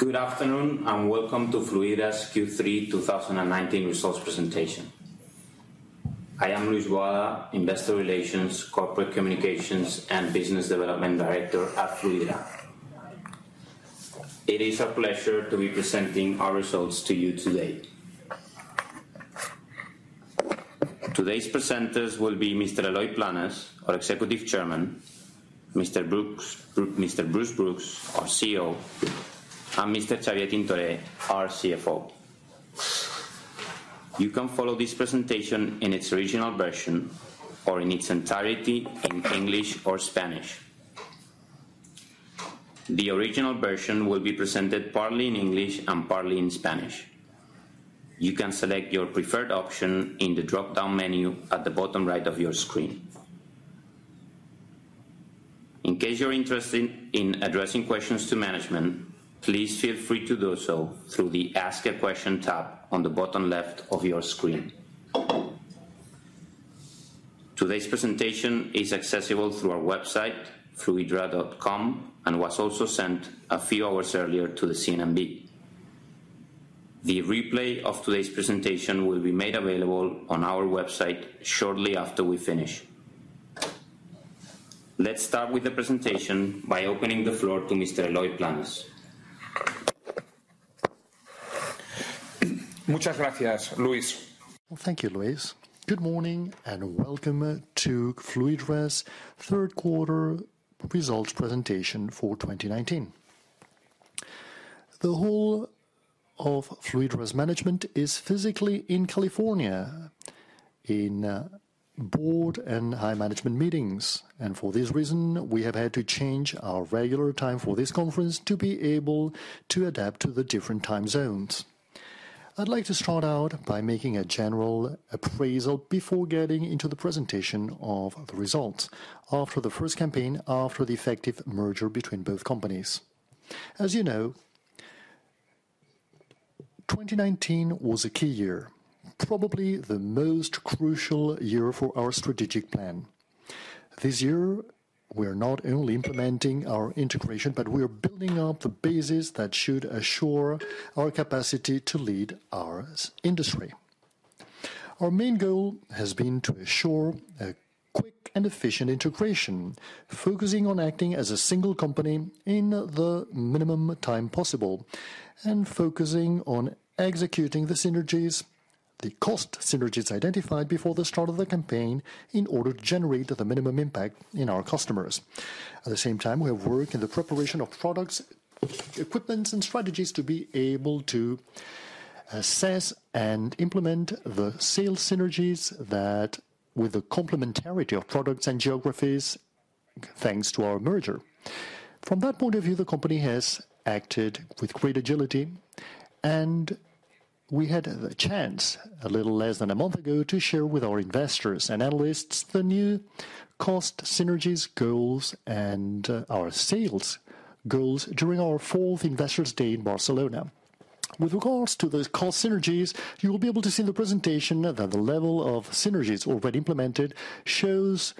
Good afternoon and welcome to Fluidra's Q3 2019 results presentation. I am Luis Boada, Investor Relations, Corporate Communications and Business Development Director at Fluidra. It is a pleasure to be presenting our results to you today. Today's presenters will be Mr. Eloy Planes, our Executive Chairman, Mr. Bruce Brooks, our CEO, and Mr. Xavier Tintoré, our CFO. You can follow this presentation in its original version or in its entirety in English or Spanish. The original version will be presented partly in English and partly in Spanish. You can select your preferred option in the drop-down menu at the bottom right of your screen. In case you're interested in addressing questions to management, please feel free to do so through the Ask a Question tab on the bottom left of your screen. Today's presentation is accessible through our website, fluidra.com, and was also sent a few hours earlier to the CNMV. The replay of today's presentation will be made available on our website shortly after we finish. Let's start with the presentation by opening the floor to Mr. Eloy Planes. Muchas gracias, Luis. Well, thank you, Luis. Good morning and welcome to Fluidra's third quarter results presentation for 2019. The whole of Fluidra's management is physically in California in board and high management meetings, and for this reason we have had to change our regular time for this conference to be able to adapt to the different time zones. I'd like to start out by making a general appraisal before getting into the presentation of the results after the first campaign after the effective merger between both companies. As you know, 2019 was a key year, probably the most crucial year for our strategic plan. This year, we're not only implementing our integration, but we're building up the basis that should assure our capacity to lead our industry. Our main goal has been to assure a quick and efficient integration, focusing on acting as a single company in the minimum time possible, and focusing on executing the synergies, the cost synergies identified before the start of the campaign in order to generate the minimum impact in our customers. At the same time, we have worked in the preparation of products, equipments and strategies to be able to assess and implement the sales synergies that with the complementarity of products and geographies thanks to our merger. From that point of view, the company has acted with great agility, and we had the chance, a little less than a month ago, to share with our investors and analysts the new cost synergies goals and our sales goals during our 4th Investors' Day in Barcelona. With regards to the cost synergies, you will be able to see in the presentation that the level of synergies already implemented shows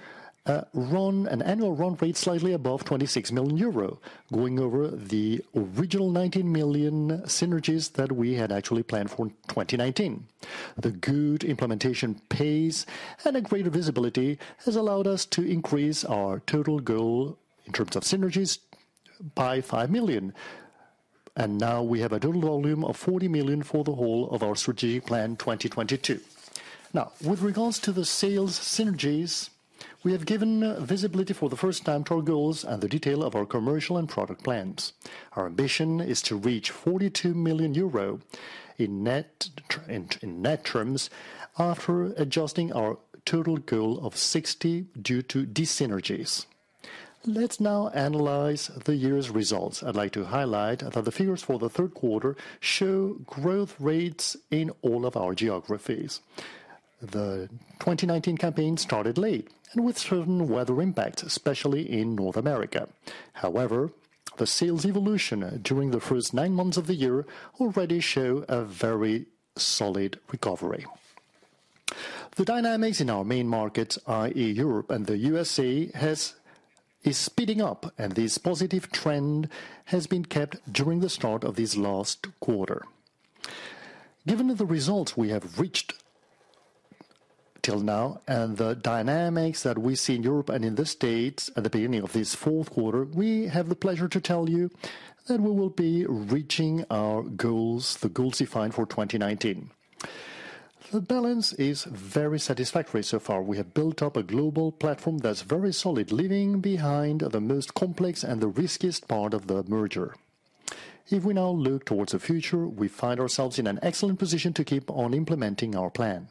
an annual run rate slightly above 26 million euro, going over the original 19 million synergies that we had actually planned for 2019. The good implementation pace and a greater visibility has allowed us to increase our total goal in terms of synergies by 5 million. And now we have a total volume of 40 million for the whole of our strategic plan 2022. Now, with regards to the sales synergies, we have given visibility for the first time to our goals and the detail of our commercial and product plans. Our ambition is to reach 42 million euro in net terms after adjusting our total goal of 60 due to dis-synergies. Let's now analyze the year's results. I'd like to highlight that the figures for the third quarter show growth rates in all of our geographies. The 2019 campaign started late and with certain weather impacts, especially in North America. However, the sales evolution during the first 9 months of the year already show a very solid recovery. The dynamics in our main markets, i.e. Europe and the USA, has is speeding up, and this positive trend has been kept during the start of this last quarter. Given the results we have reached till now and the dynamics that we see in Europe and in the States at the beginning of this fourth quarter, we have the pleasure to tell you that we will be reaching our goals, the goals defined for 2019. The balance is very satisfactory so far. We have built up a global platform that's very solid, leaving behind the most complex and the riskiest part of the merger. If we now look towards the future, we find ourselves in an excellent position to keep on implementing our plan.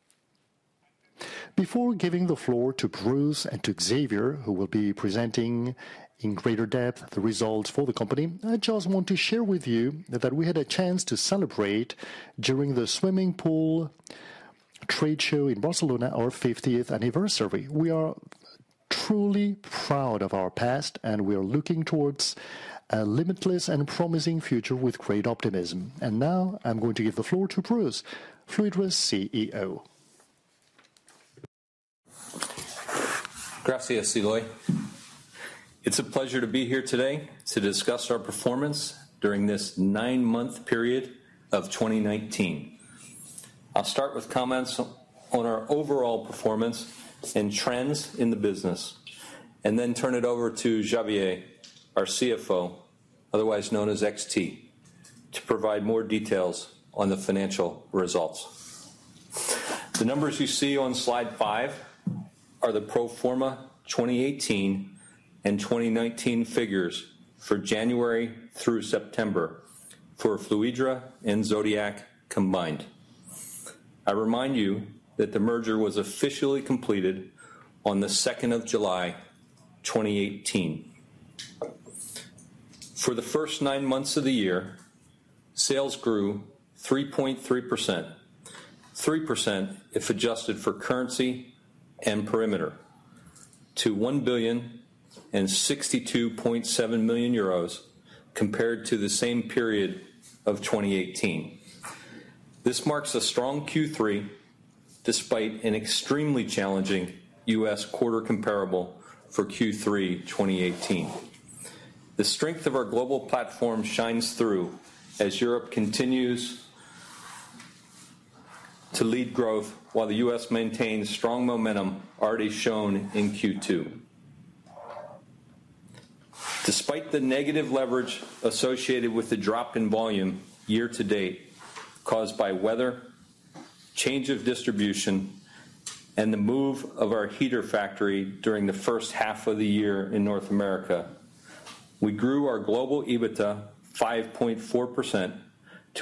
Before giving the floor to Bruce and to Xavier, who will be presenting in greater depth the results for the company, I just want to share with you that we had a chance to celebrate during the swimming pool trade show in Barcelona our 50th anniversary. We are truly proud of our past, and we are looking towards a limitless and promising future with great optimism. And now I'm going to give the floor to Bruce, Fluidra's CEO. Gracias, Eloy. It's a pleasure to be here today to discuss our performance during this 9-month period of 2019. I'll start with comments on our overall performance and trends in the business, and then turn it over to Xavier, our CFO, otherwise known as XT, to provide more details on the financial results. The numbers you see on slide 5 are the pro forma 2018 and 2019 figures for January through September for Fluidra and Zodiac combined. I remind you that the merger was officially completed on the 2nd of July, 2018. For the first 9 months of the year, sales grew 3.3%, 3% if adjusted for currency and perimeter, to €1,062.7 million compared to the same period of 2018. This marks a strong Q3 despite an extremely challenging U.S. quarter comparable for Q3 2018. The strength of our global platform shines through as Europe continues to lead growth while the U.S. maintains strong momentum already shown in Q2. Despite the negative leverage associated with the drop in volume year to date caused by weather, change of distribution, and the move of our heater factory during the first half of the year in North America, we grew our global EBITDA 5.4% to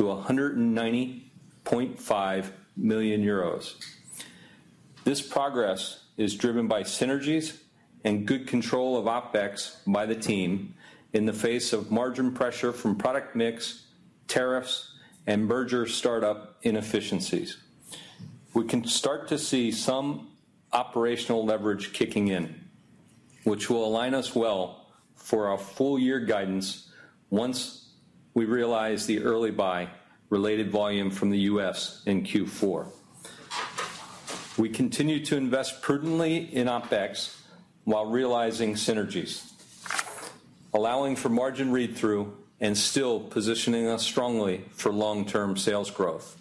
€190.5 million. This progress is driven by synergies and good control of OPEX by the team in the face of margin pressure from product mix, tariffs, and merger startup inefficiencies. We can start to see some operational leverage kicking in, which will align us well for our full year guidance once we realize the early buy related volume from the U.S. in Q4. We continue to invest prudently in OPEX while realizing synergies, allowing for margin read-through and still positioning us strongly for long-term sales growth.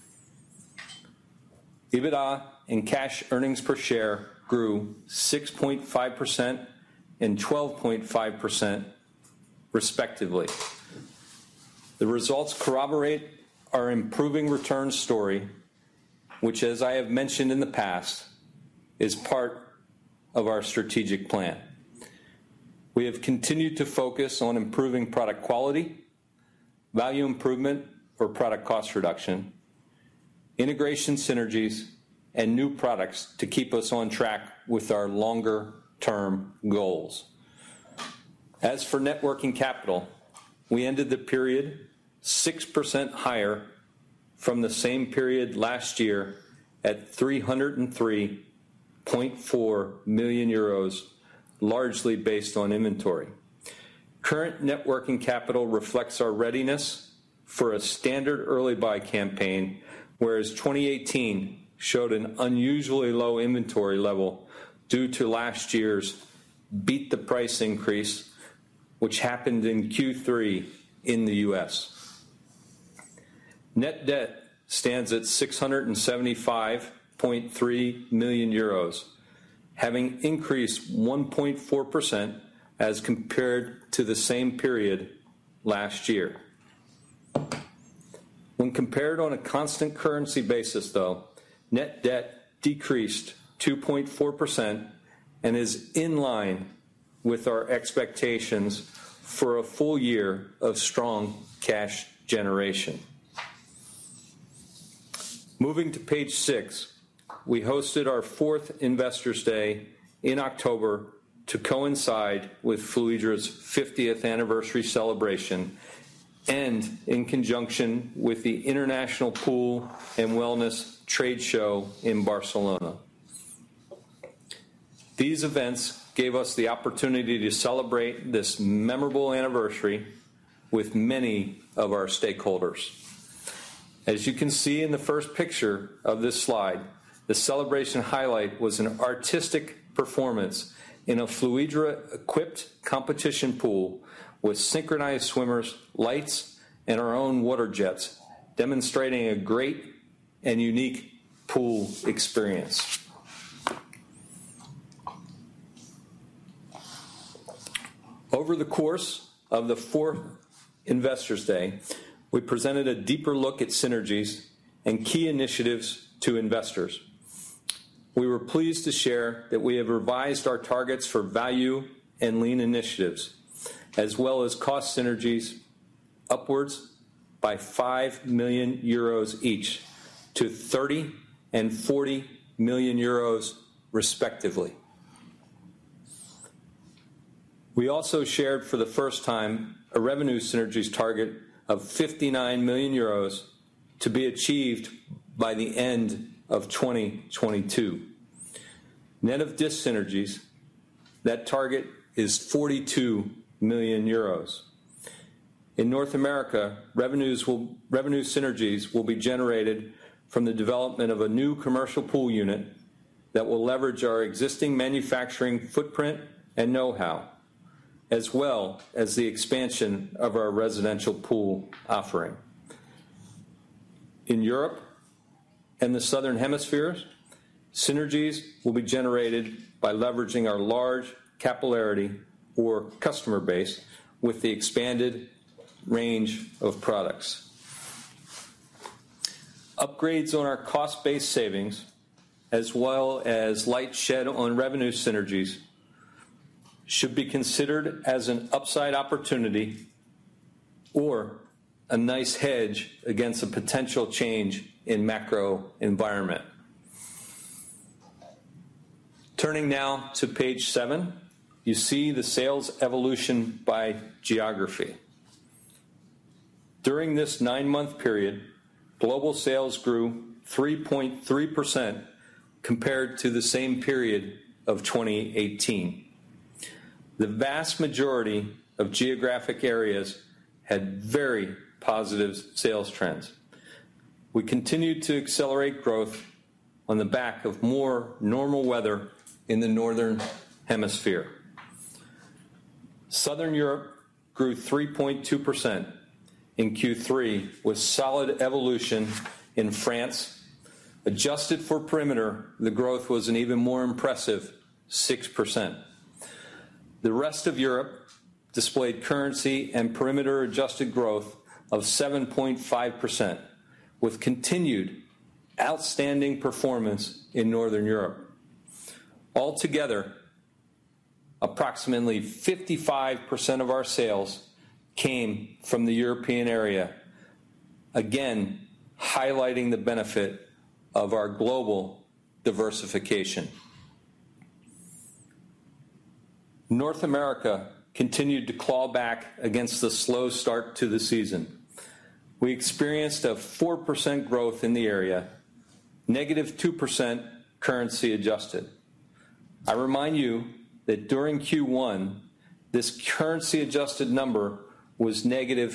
EBITDA and cash earnings per share grew 6.5% and 12.5% respectively. The results corroborate our improving return story, which, as I have mentioned in the past, is part of our strategic plan. We have continued to focus on improving product quality, value improvement or product cost reduction, integration synergies, and new products to keep us on track with our longer-term goals. As for net working capital, we ended the period 6% higher from the same period last year at €303.4 million, largely based on inventory. Current net working capital reflects our readiness for a standard early buy campaign, whereas 2018 showed an unusually low inventory level due to last year's beat the price increase, which happened in Q3 in the U.S. Net debt stands at 675.3 million euros, having increased 1.4% as compared to the same period last year. When compared on a constant currency basis, though, net debt decreased 2.4% and is in line with our expectations for a full year of strong cash generation. Moving to page 6, we hosted our 4th Investors Day in October to coincide with Fluidra's 50th anniversary celebration and in conjunction with the International Pool and Wellness Trade Show in Barcelona. These events gave us the opportunity to celebrate this memorable anniversary with many of our stakeholders. As you can see in the first picture of this slide, the celebration highlight was an artistic performance in a Fluidra-equipped competition pool with synchronized swimmers, lights, and our own water jets, demonstrating a great and unique pool experience. Over the course of the 4th Investors Day, we presented a deeper look at synergies and key initiatives to investors. We were pleased to share that we have revised our targets for value and lean initiatives, as well as cost synergies, upwards by 5 million euros each to 30 and 40 million euros respectively. We also shared for the first time a revenue synergies target of 59 million euros to be achieved by the end of 2022. Net of dis-synergies, that target is 42 million euros. In North America, revenue synergies will be generated from the development of a new commercial pool unit that will leverage our existing manufacturing footprint and know-how, as well as the expansion of our residential pool offering. In Europe and the Southern Hemispheres, synergies will be generated by leveraging our large capillarity or customer base with the expanded range of products. Upgrades on our cost-based savings, as well as light shed on revenue synergies, should be considered as an upside opportunity or a nice hedge against a potential change in macro environment. Turning now to page 7, you see the sales evolution by geography. During this 9-month period, global sales grew 3.3% compared to the same period of 2018. The vast majority of geographic areas had very positive sales trends. We continued to accelerate growth on the back of more normal weather in the Northern Hemisphere. Southern Europe grew 3.2% in Q3 with solid evolution in France. Adjusted for perimeter, the growth was an even more impressive 6%. The rest of Europe displayed currency and perimeter adjusted growth of 7.5%, with continued outstanding performance in Northern Europe. Altogether, approximately 55% of our sales came from the European area, again highlighting the benefit of our global diversification. North America continued to claw back against the slow start to the season. We experienced a 4% growth in the area, negative 2% currency adjusted. I remind you that during Q1, this currency adjusted number was negative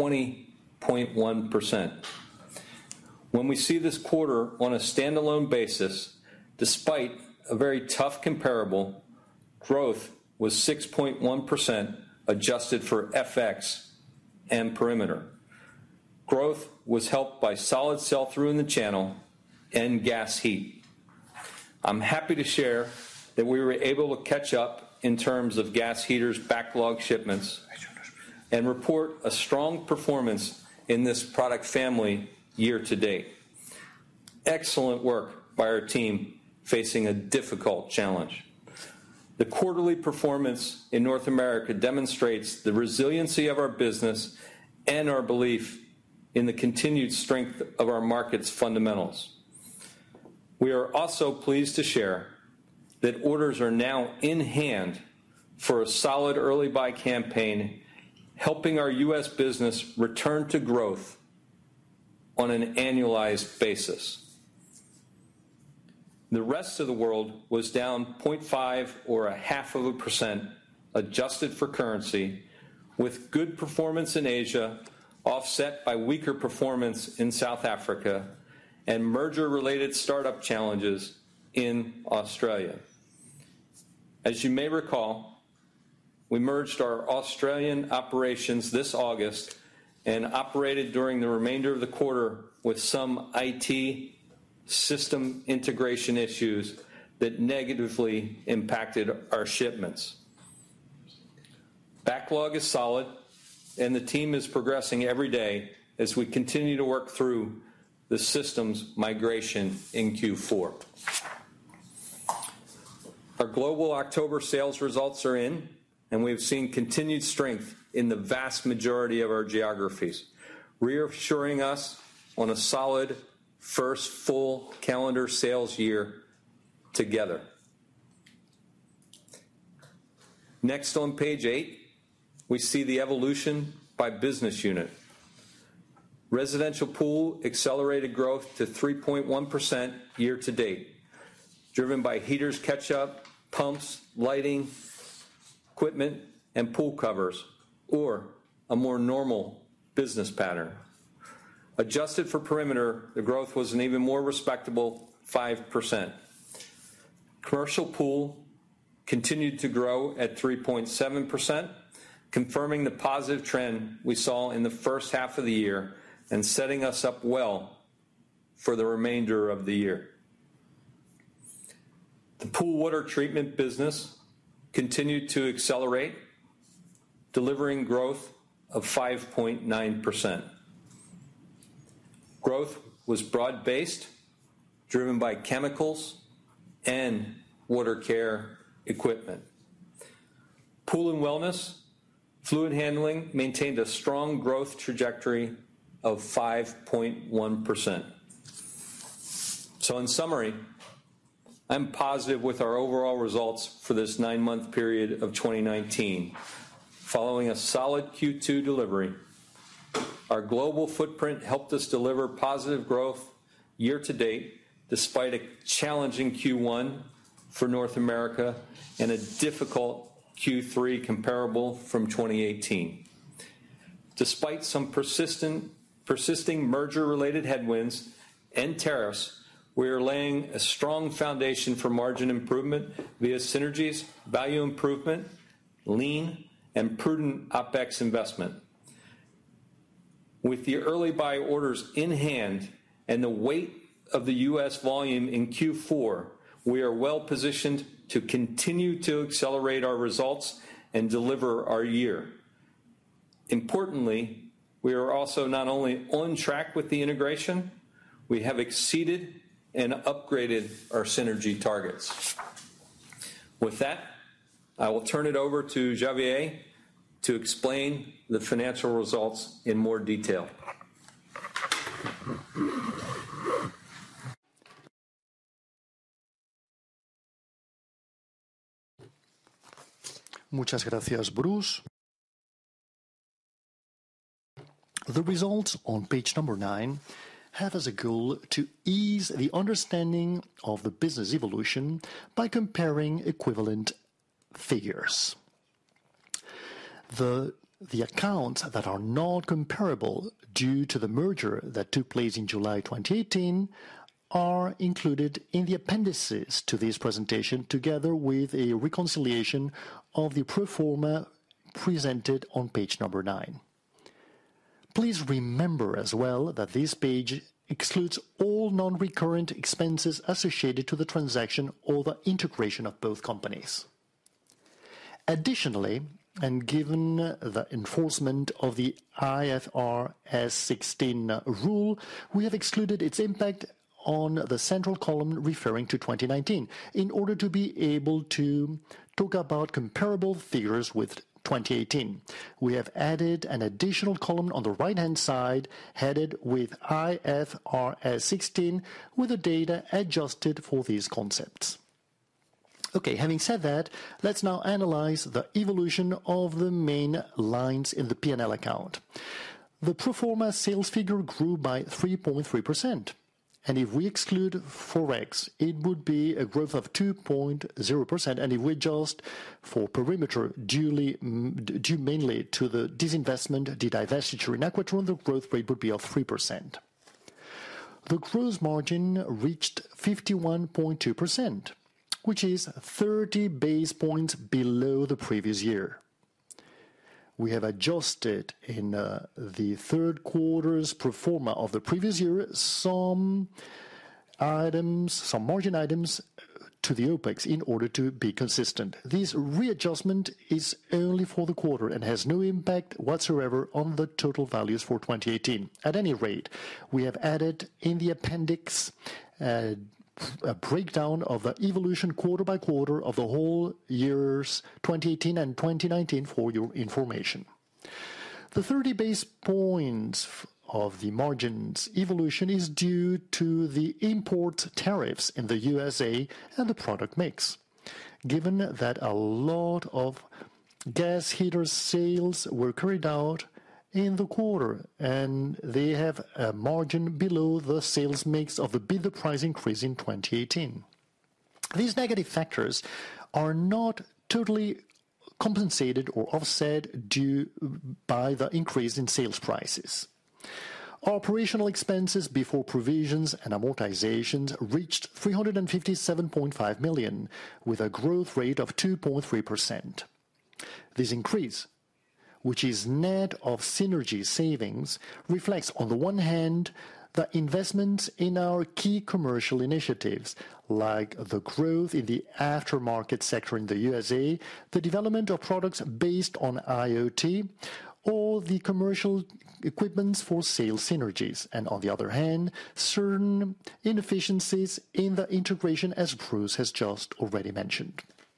20.1%. When we see this quarter on a standalone basis, despite a very tough comparable, growth was 6.1%, adjusted for FX and perimeter. Growth was helped by solid sell-through in the channel and gas heat. I'm happy to share that we were able to catch up in terms of gas heaters backlog shipments and report a strong performance in this product family year to date. Excellent work by our team facing a difficult challenge. The quarterly performance in North America demonstrates the resiliency of our business and our belief in the continued strength of our market's fundamentals. We are also pleased to share that orders are now in hand for a solid early buy campaign, helping our U.S. business return to growth on an annualized basis. The rest of the world was down 0.5 or 0.5%, adjusted for currency, with good performance in Asia offset by weaker performance in South Africa and merger-related startup challenges in Australia. As you may recall, we merged our Australian operations this August and operated during the remainder of the quarter with some IT system integration issues that negatively impacted our shipments. Backlog is solid, and the team is progressing every day as we continue to work through the systems migration in Q4. Our global October sales results are in, and we've seen continued strength in the vast majority of our geographies, reassuring us on a solid first full calendar sales year together. Next on page 8, we see the evolution by business unit. Residential pool accelerated growth to 3.1% year to date, driven by heaters catch-up, pumps, lighting, equipment, and pool covers, or a more normal business pattern. Adjusted for perimeter, the growth was an even more respectable 5%. Commercial pool continued to grow at 3.7%, confirming the positive trend we saw in the first half of the year and setting us up well for the remainder of the year. The pool water treatment business continued to accelerate, delivering growth of 5.9%. Growth was broad-based, driven by chemicals and water care equipment. Pool and wellness, fluid handling maintained a strong growth trajectory of 5.1%. So in summary, I'm positive with our overall results for this 9-month period of 2019. Following a solid Q2 delivery, our global footprint helped us deliver positive growth year to date, despite a challenging Q1 for North America and a difficult Q3 comparable from 2018. Despite some persisting merger-related headwinds and tariffs, we are laying a strong foundation for margin improvement via synergies, value improvement, lean, and prudent OpEx investment. With the early buy orders in hand and the weight of the U.S. volume in Q4, we are well positioned to continue to accelerate our results and deliver our year. Importantly, we are also not only on track with the integration, we have exceeded and upgraded our synergy targets. With that, I will turn it over to Xavier to explain the financial results in more detail. Muchas gracias, Bruce. The results on page number 9 have as a goal to ease the understanding of the business evolution by comparing equivalent figures. The accounts that are not comparable due to the merger that took place in July 2018 are included in the appendices to this presentation, together with a reconciliation of the pro forma presented on page number 9. Please remember as well that this page excludes all non-recurrent expenses associated to the transaction or the integration of both companies. Additionally, and given the enforcement of the IFRS 16 rule, we have excluded its impact on the central column referring to 2019 in order to be able to talk about comparable figures with 2018. We have added an additional column on the right-hand side headed with IFRS 16 with the data adjusted for these concepts. Okay, having said that, let's now analyze the evolution of the main lines in the P&L account. The pro forma sales figure grew by 3.3%. And if we exclude Forex, it would be a growth of 2.0%. And if we adjust for perimeter due mainly to the disinvestment, the divestiture in Aquatron, the growth rate would be of 3%. The gross margin reached 51.2%, which is 30 basis points below the previous year. We have adjusted in the third quarter's pro forma of the previous year some margin items to the OPEX in order to be consistent. This readjustment is only for the quarter and has no impact whatsoever on the total values for 2018. At any rate, we have added in the appendix a breakdown of the evolution quarter by quarter of the whole years 2018 and 2019 for your information. The 30 basis points of the margins evolution is due to the import tariffs in the USA and the product mix. Given that a lot of gas heater sales were carried out in the quarter, and they have a margin below the sales mix of the bidder price increase in 2018. These negative factors are not totally compensated or offset due by the increase in sales prices. Operational expenses before provisions and amortizations reached 357.5 million, with a growth rate of 2.3%. This increase, which is net of synergy savings, reflects on the one hand the investments in our key commercial initiatives, like the growth in the aftermarket sector in the USA, the development of products based on IoT, or the commercial equipments for sales synergies, and on the other hand, certain inefficiencies in the integration, as Bruce has just already mentioned.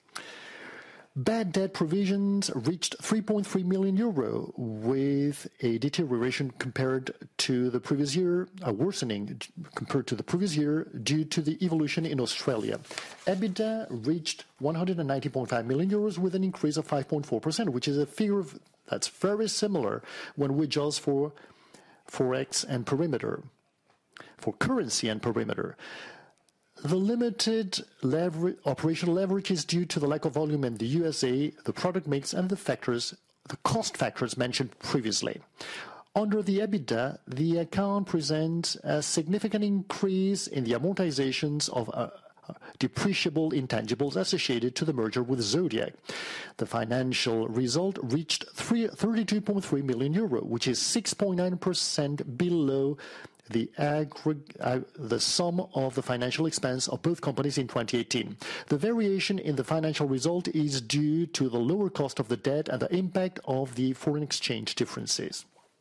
Bad debt provisions reached 3.3 million euro, with a deterioration compared to the previous year, a worsening compared to the previous year due to the evolution in Australia. EBITDA reached 190.5 million euros with an increase of 5.4%, which is a figure that's very similar when we adjust for Forex and perimeter, for currency and perimeter. The limited operational leverage is due to the lack of volume in the USA, the product mix, and the cost factors mentioned previously. Under the EBITDA, the account presents a significant increase in the amortizations of depreciable intangibles associated to the merger with Zodiac. The financial result reached 32.3 million euro, which is 6.9% below the sum of the financial expense of both companies in 2018. The variation in the financial result is due to the lower cost of the debt and the impact of the foreign exchange differences.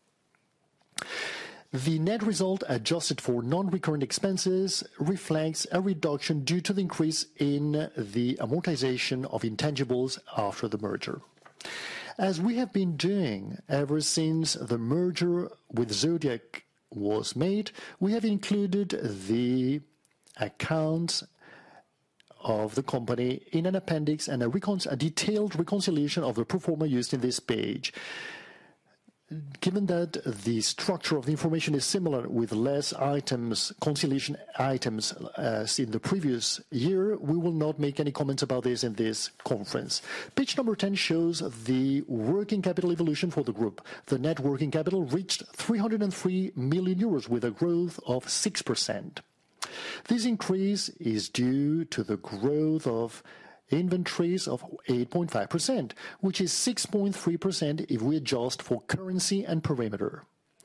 The net result adjusted for non-recurrent expenses reflects a reduction due to the increase in the amortization of intangibles after the merger. As we have been doing ever since the merger with Zodiac was made, we have included the accounts of the company in an appendix and a detailed reconciliation of the pro forma used in this page. Given that the structure of the information is similar with less conciliation items as in the previous year, we will not make any comments about this in this conference. Page number 10 shows the working capital evolution for the group. The net working capital reached 303 million euros with a growth of 6%. This increase is due to the growth of inventories of 8.5%, which is 6.3% if we adjust for currency and perimeter.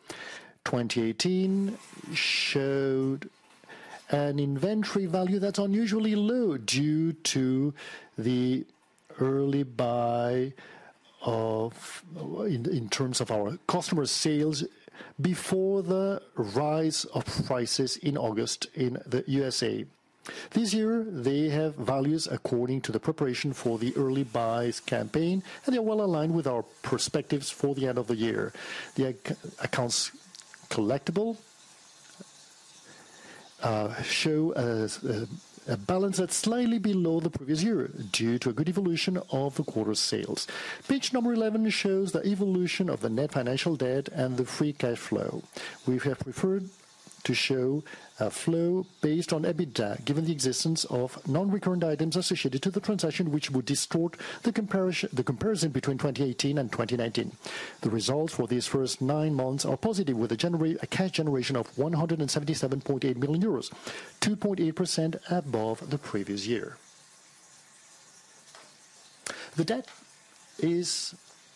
2018 showed an inventory value that's unusually low due to the early buy in terms of our customer sales before the rise of prices in August in the USA. This year, they have values according to the preparation for the early buys campaign, and they're well aligned with our perspectives for the end of the year. The accounts collectible show a balance that's slightly below the previous year due to a good evolution of the quarter's sales. Page number 11 shows the evolution of the net financial debt and the free cash flow. We have preferred to show a flow based on EBITDA, given the existence of non-recurrent items associated to the transaction which would distort the comparison between 2018 and 2019. The results for these first 9 months are positive, with a cash generation of 177.8 million euros, 2.8% above the previous year. The debt is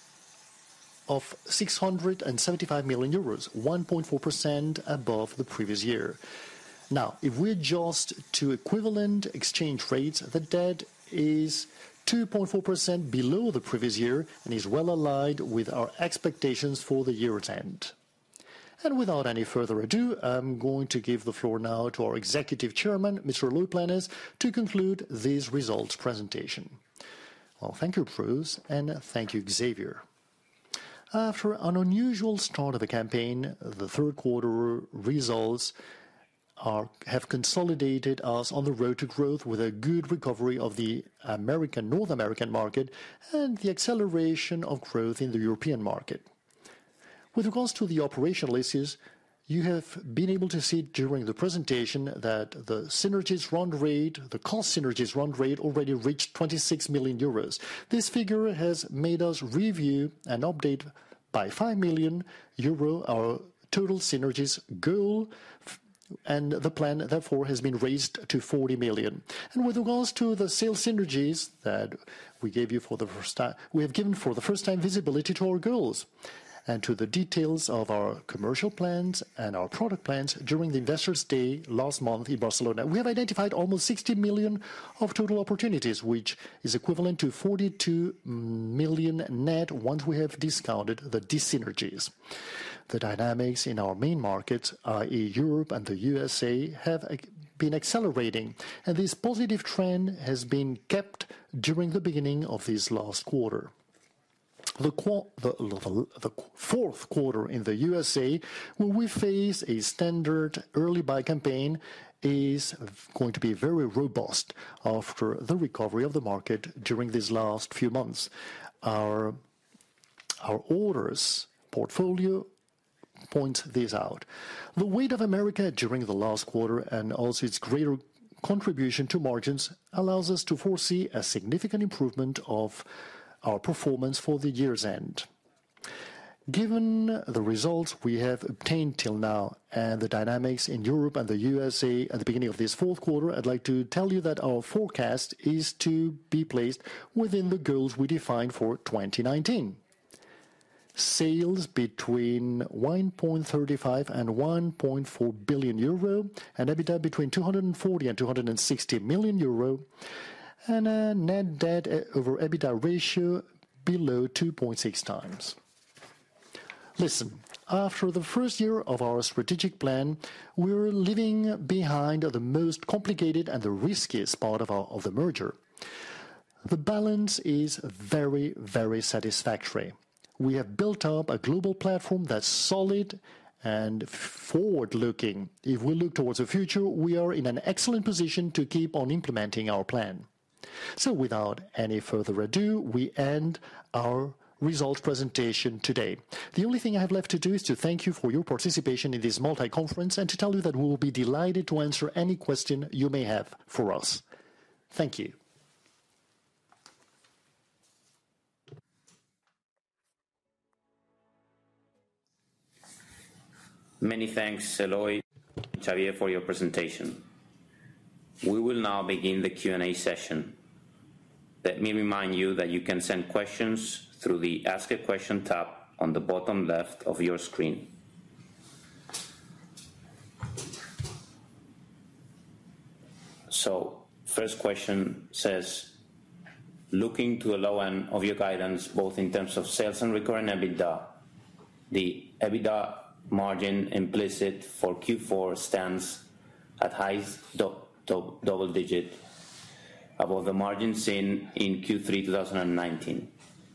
of 675 million euros, 1.4% above the previous year. Now, if we adjust to equivalent exchange rates, the debt is 2.4% below the previous year and is well aligned with our expectations for the year's end. And without any further ado, I'm going to give the floor now to our Executive Chairman, Mr. Eloy Planes, to conclude this results presentation. Well, thank you, Bruce, and thank you, Xavier. After an unusual start of the campaign, the third quarter results have consolidated us on the road to growth with a good recovery of the North American market and the acceleration of growth in the European market. With regards to the operational issues, you have been able to see during the presentation that the synergies run rate, the cost synergies run rate already reached 26 million euros. This figure has made us review and update by 5 million euro our total synergies goal, and the plan therefore has been raised to 40 million. And with regards to the sales synergies that we gave you for the first time, we have given for the first time visibility to our goals and to the details of our commercial plans and our product plans during the Investors' Day last month in Barcelona. We have identified almost 60 million of total opportunities, which is equivalent to 42 million net once we have discounted the dis-synergies. The dynamics in our main markets, i.e. Europe and the USA, have been accelerating, and this positive trend has been kept during the beginning of this last quarter. The fourth quarter in the USA, where we face a standard early buy campaign, is going to be very robust after the recovery of the market during these last few months. Our orders portfolio points this out. The weight of America during the last quarter and also its greater contribution to margins allows us to foresee a significant improvement of our performance for the year's end. Given the results we have obtained till now and the dynamics in Europe and the USA at the beginning of this fourth quarter, I'd like to tell you that our forecast is to be placed within the goals we defined for 2019. Sales between 1.35 and 1.4 billion euro, and EBITDA between 240 and 260 million euro, and a net debt over EBITDA ratio below 2.6 times. Listen, after the first year of our strategic plan, we're leaving behind the most complicated and the riskiest part of the merger. The balance is very, very satisfactory. We have built up a global platform that's solid and forward-looking. If we look towards the future, we are in an excellent position to keep on implementing our plan. So without any further ado, we end our results presentation today. The only thing I have left to do is to thank you for your participation in this multi-conference and to tell you that we will be delighted to answer any question you may have for us. Thank you. Many thanks, Eloy and Xavier, for your presentation. We will now begin the Q&A session. Let me remind you that you can send questions through the Ask a Question tab on the bottom left of your screen. So, first question says, looking to the low end of your guidance, both in terms of sales and recurring EBITDA, the EBITDA margin implicit for Q4 stands at high double digit, above the margin seen in Q3 2019.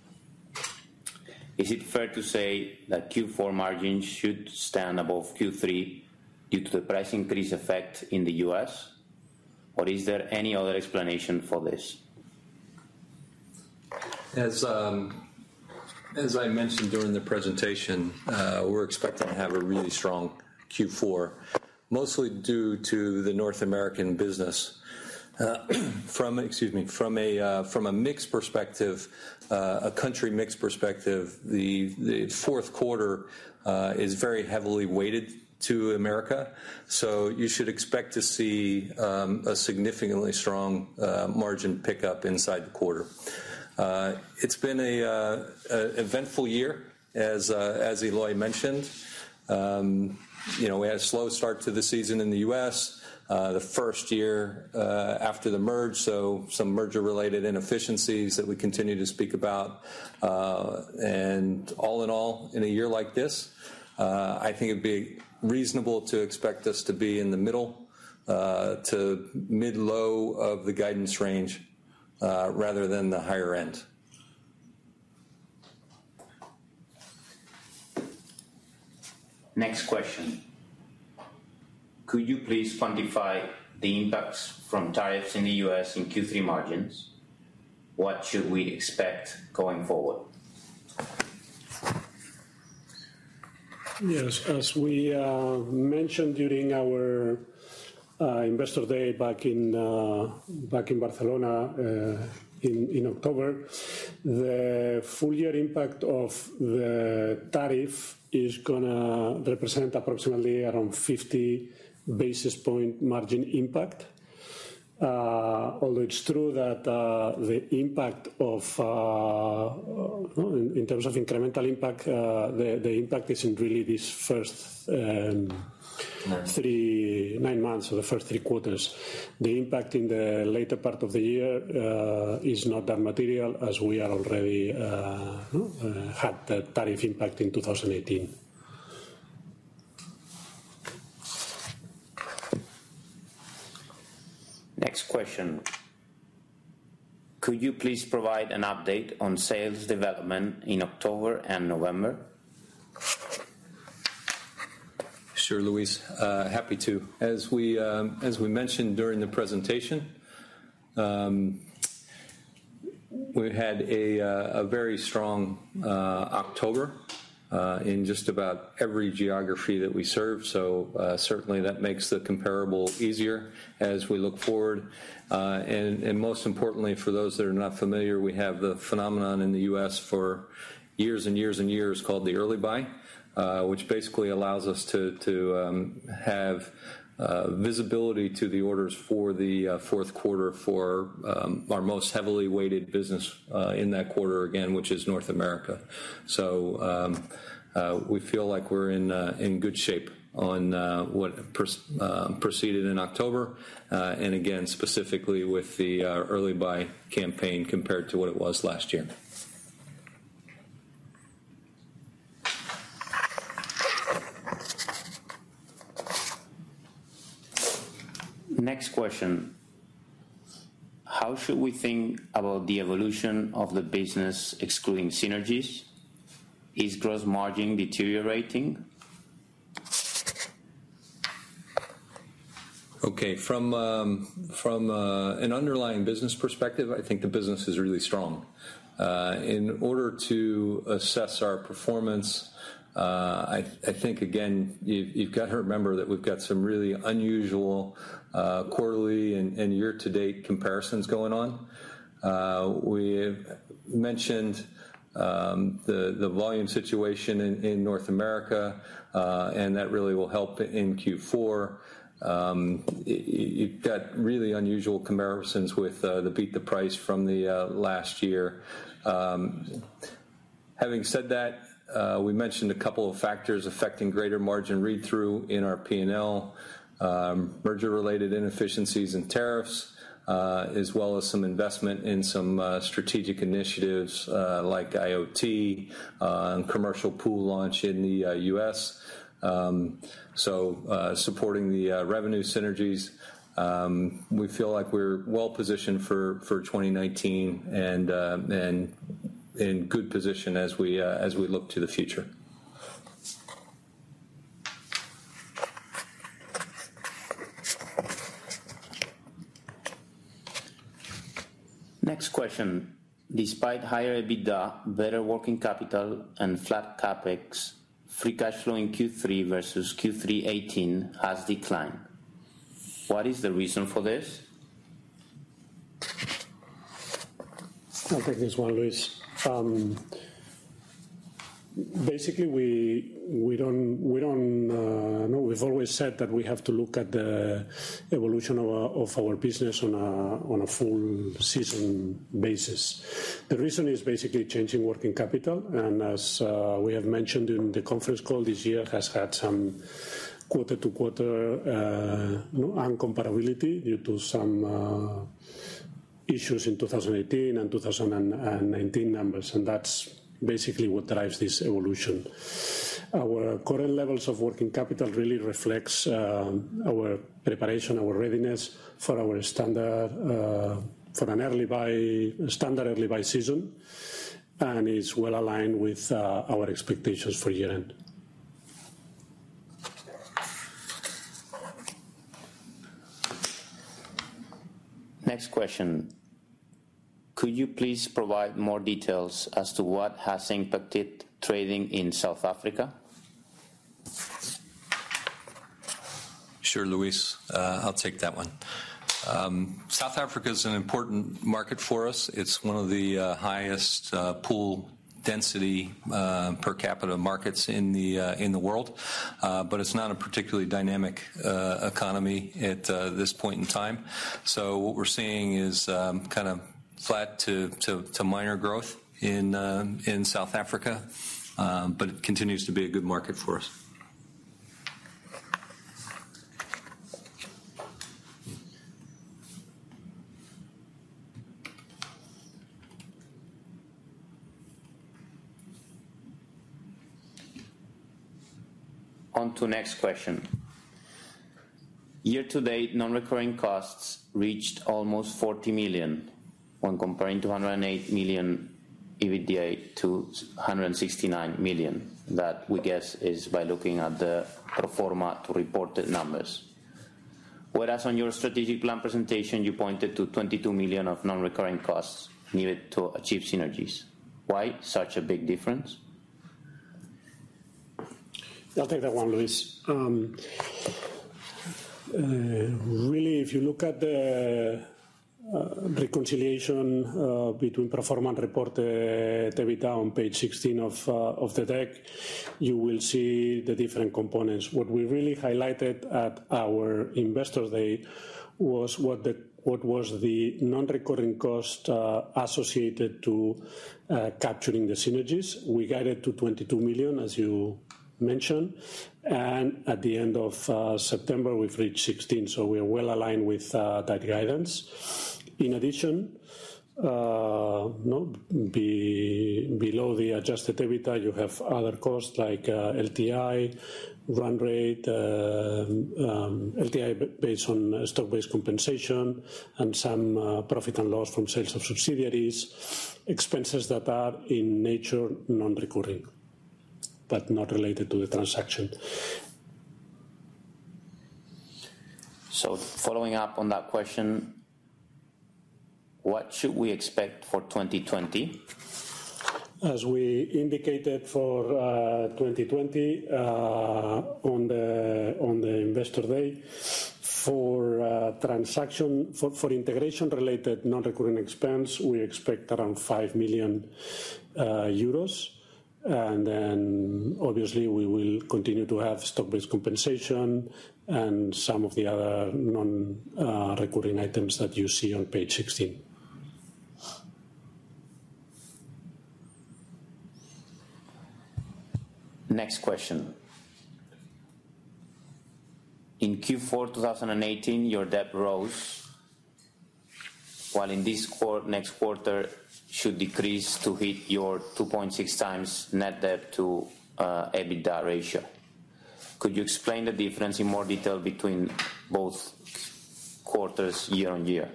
Is it fair to say that Q4 margins should stand above Q3 due to the price increase effect in the US? Or is there any other explanation for this? As I mentioned during the presentation, we're expecting to have a really strong Q4, mostly due to the North American business. From a mix perspective, a country mix perspective, the fourth quarter is very heavily weighted to America, so you should expect to see a significantly strong margin pickup inside the quarter. It's been a eventful year, as Eloy mentioned. We had a slow start to the season in the U.S., the first year after the merge, so some merger-related inefficiencies that we continue to speak about. And all in all, in a year like this, I think it'd be reasonable to expect us to be in the middle to mid-low of the guidance range rather than the higher end. Next question. Could you please quantify the impacts from tariffs in the US in Q3 margins? What should we expect going forward? Yes, as we mentioned during our Investor Day back in Barcelona in October, the full year impact of the tariff is going to represent approximately around 50 basis point margin impact. Although it's true that the impact of, in terms of incremental impact, the impact isn't really this first 9 months or the first 3 quarters. The impact in the later part of the year is not that material, as we are already had the tariff impact in 2018. Next question. Could you please provide an update on sales development in October and November? Sure, Luis. Happy to. As we mentioned during the presentation, we had a very strong October in just about every geography that we serve. So certainly that makes the comparable easier as we look forward. And most importantly, for those that are not familiar, we have the phenomenon in the U.S. for years and years and years called the early buy, which basically allows us to have visibility to the orders for the fourth quarter for our most heavily weighted business in that quarter again, which is North America. So we feel like we're in good shape on what proceeded in October, and again specifically with the early buy campaign compared to what it was last year. Next question. How should we think about the evolution of the business excluding synergies? Is gross margin deteriorating? Okay, from an underlying business perspective, I think the business is really strong. In order to assess our performance, I think, again, you've got to remember that we've got some really unusual quarterly and year-to-date comparisons going on. We mentioned the volume situation in North America, and that really will help in Q4. You've got really unusual comparisons with the beat the price from the last year. Having said that, we mentioned a couple of factors affecting greater margin read-through in our P&L, merger-related inefficiencies and tariffs, as well as some investment in some strategic initiatives like IoT and commercial pool launch in the U.S. Supporting the revenue synergies, we feel like we're well positioned for 2019 and in good position as we look to the future. Next question. Despite higher EBITDA, better working capital, and flat CapEx, free cash flow in Q3 versus Q3 18 has declined. What is the reason for this? I'll take this one, Luis. Basically, we don't know. We've always said that we have to look at the evolution of our business on a full season basis. The reason is basically changing working capital, and as we have mentioned in the conference call, this year has had some quarter-to-quarter uncomparability due to some issues in 2018 and 2019 numbers, and that's basically what drives this evolution. Our current levels of working capital really reflects our preparation, our readiness for our standard early buy season, and is well aligned with our expectations for year end. Next question. Could you please provide more details as to what has impacted trading in South Africa? Sure, Luis. I'll take that one. South Africa is an important market for us. It's one of the highest pool density per capita markets in the world, but it's not a particularly dynamic economy at this point in time. So what we're seeing is kind of flat to minor growth in South Africa, but it continues to be a good market for us. On to next question. Year-to-date, non-recurring costs reached almost 40 million when comparing 208 million EBITDA to 169 million. That, we guess, is by looking at the pro forma to reported numbers. Whereas on your strategic plan presentation, you pointed to 22 million of non-recurring costs needed to achieve synergies. Why such a big difference? I'll take that one, Luis. Really, if you look at the reconciliation between pro forma and reported EBITDA on page 16 of the deck, you will see the different components. What we really highlighted at our Investor Day was what was the non-recurring cost associated to capturing the synergies. We guided to 22 million, as you mentioned, and at the end of September we've reached 16, so we are well aligned with that guidance. In addition, below the adjusted EBITDA, you have other costs like LTI, run rate, LTI based on stock-based compensation, and some profit and loss from sales of subsidiaries, expenses that are in nature non-recurring, but not related to the transaction. So following up on that question, what should we expect for 2020? As we indicated for 2020 on the Investor Day, for transaction for integration related non-recurring expense, we expect around 5 million euros. And then obviously we will continue to have stock-based compensation and some of the other non-recurring items that you see on page 16. Next question. In Q4 2018, your debt rose, while in this next quarter should decrease to hit your 2.6 times net debt to EBITDA ratio. Could you explain the difference in more detail between both quarters year on year?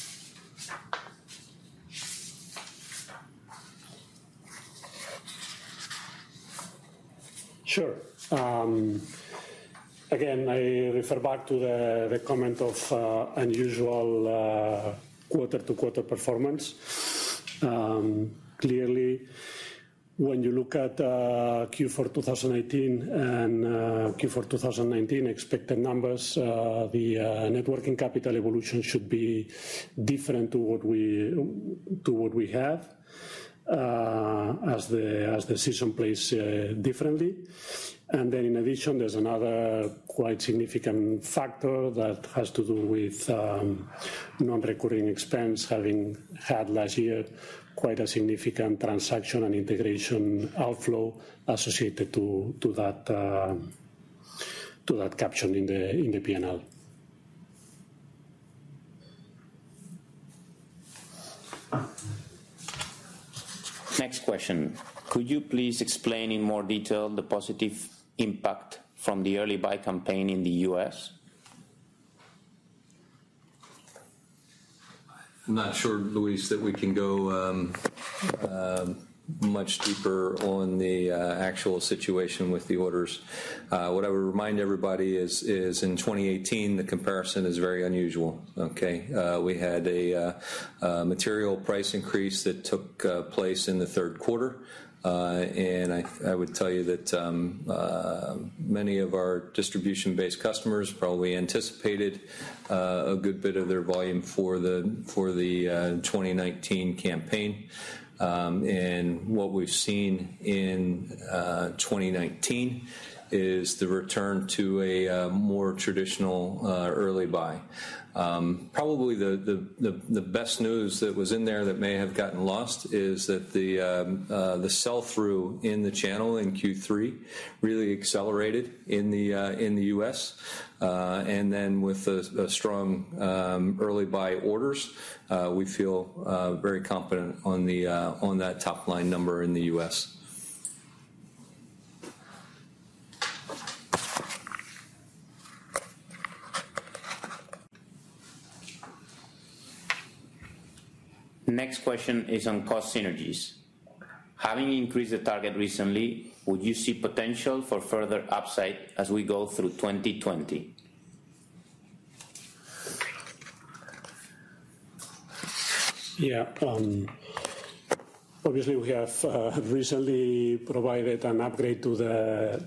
Sure. Again, I refer back to the comment of unusual quarter-to-quarter performance. Clearly, when you look at Q4 2018 and Q4 2019 expected numbers, the net working capital evolution should be different to what we have, as the season plays differently. And then in addition, there's another quite significant factor that has to do with non-recurring expense, having had last year quite a significant transaction and integration outflow associated to that caption in the P&L. Next question. Could you please explain in more detail the positive impact from the early buy campaign in the US? I'm not sure, Luis, that we can go much deeper on the actual situation with the orders. What I would remind everybody is in 2018, the comparison is very unusual. Okay, we had a material price increase that took place in the third quarter. And I would tell you that many of our distribution-based customers probably anticipated a good bit of their volume for the 2019 campaign. And what we've seen in 2019 is the return to a more traditional early buy. Probably the best news that was in there that may have gotten lost is that the sell-through in the channel in Q3 really accelerated in the U.S. And then with a strong early buy orders, we feel very confident on that top line number in the U.S. Next question is on cost synergies. Having increased the target recently, would you see potential for further upside as we go through 2020? Yeah. Obviously, we have recently provided an upgrade to the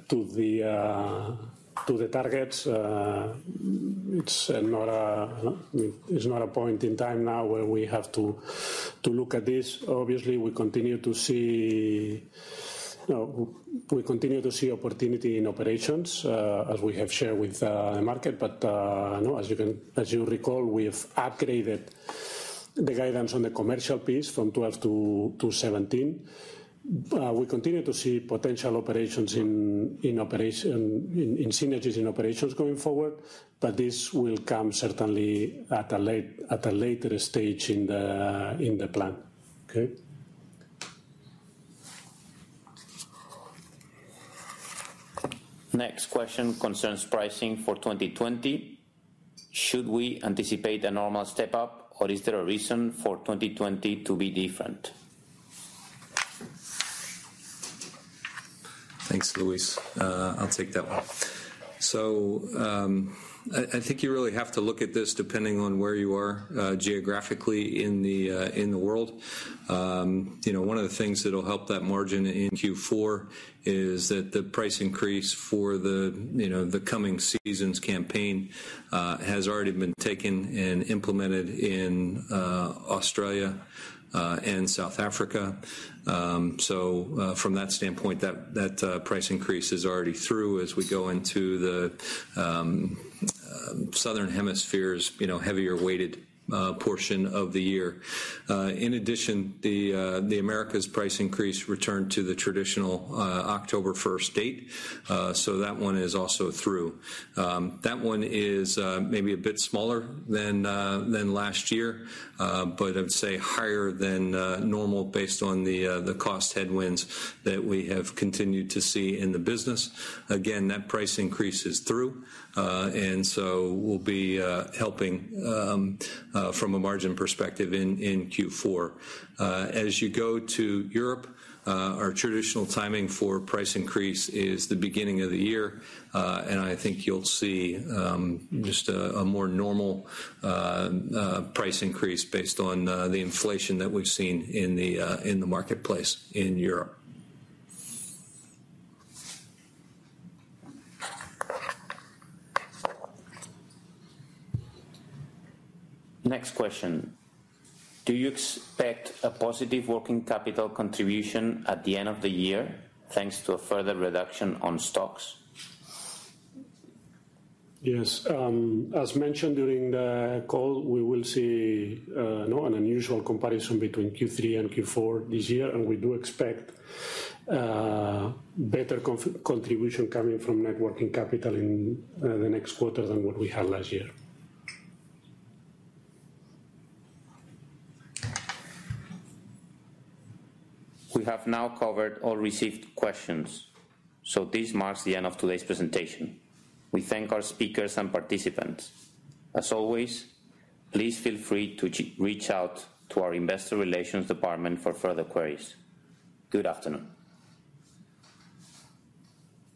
targets. It's not a point in time now where we have to look at this. Obviously, we continue to see opportunity in operations, as we have shared with the market. But as you recall, we have upgraded the guidance on the commercial piece from 12 to 17. We continue to see potential operations in synergies in operations going forward, but this will come certainly at a later stage in the plan. Okay. Next question concerns pricing for 2020. Should we anticipate a normal step up, or is there a reason for 2020 to be different? Thanks, Luis. I'll take that one. So I think you really have to look at this depending on where you are geographically in the world. One of the things that'll help that margin in Q4 is that the price increase for the coming season's campaign has already been taken and implemented in Australia, and South Africa. So from that standpoint, that price increase is already through as we go into the Southern Hemisphere's heavier weighted portion of the year. In addition, the Americas price increase returned to the traditional October 1st date, so that one is also through. That one is maybe a bit smaller than last year, but I would say higher than normal based on the cost headwinds that we have continued to see in the business. Again, that price increase is through, and so we'll be helping from a margin perspective in Q4. As you go to Europe, our traditional timing for price increase is the beginning of the year, and I think you'll see just a more normal price increase based on the inflation that we've seen in the marketplace in Europe. Next question. Do you expect a positive working capital contribution at the end of the year, thanks to a further reduction on stocks? Yes. As mentioned during the call, we will see an unusual comparison between Q3 and Q4 this year, and we do expect better contribution coming from net working capital in the next quarter than what we had last year. We have now covered all received questions, so this marks the end of today's presentation. We thank our speakers and participants. As always, please feel free to reach out to our Investor Relations Department for further queries. Good afternoon.